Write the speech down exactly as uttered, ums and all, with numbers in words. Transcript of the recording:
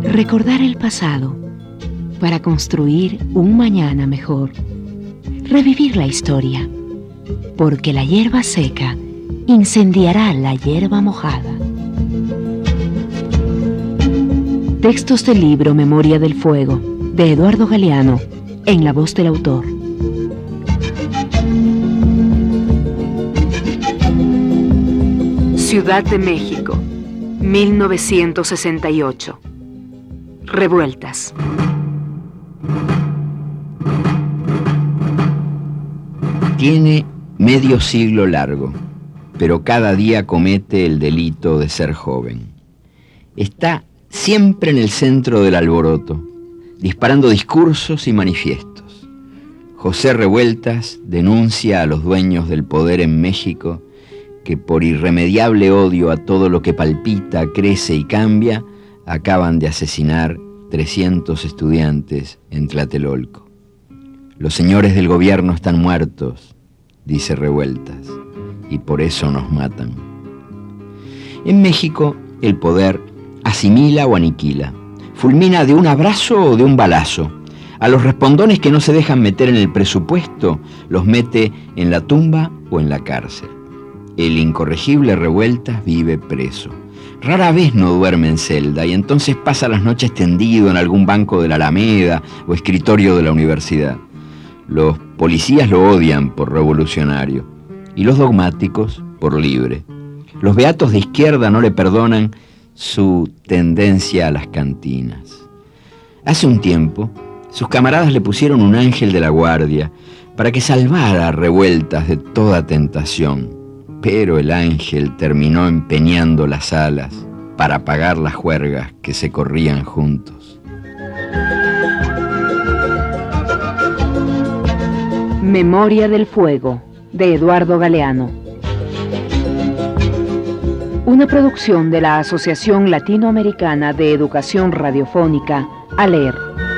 Recordar el pasado para construir un mañana mejor. Revivir la historia, porque la hierba seca incendiará la hierba mojada. Textos del libro Memoria del Fuego, de Eduardo Galeano, en la voz del autor. Ciudad de México, mil novecientos sesenta y ocho. Revueltas. Tiene medio siglo largo, pero cada día comete el delito de ser joven. Está siempre en el centro del alboroto, disparando discursos y manifiestos. José Revueltas denuncia a los dueños del poder en México que por irremediable odio a todo lo que palpita, crece y cambia, acaban de asesinar trescientos estudiantes en Tlatelolco. Los señores del gobierno están muertos, dice Revueltas, y por eso nos matan. En México, el poder asimila o aniquila, fulmina de un abrazo o de un balazo. A los respondones que no se dejan meter en el presupuesto, los mete en la tumba o en la cárcel. El incorregible Revueltas vive preso. Rara vez no duerme en celda y entonces pasa las noches tendido en algún banco de la Alameda o escritorio de la universidad. Los policías lo odian por revolucionario y los dogmáticos por libre. Los beatos de izquierda no le perdonan su tendencia a las cantinas. Hace un tiempo, sus camaradas le pusieron un ángel de la guardia para que salvara a Revueltas de toda tentación. Pero el ángel terminó empeñando las alas para pagar las juergas que se corrían juntos. Memoria del Fuego, de Eduardo Galeano. Una producción de la Asociación Latinoamericana de Educación Radiofónica, ALER.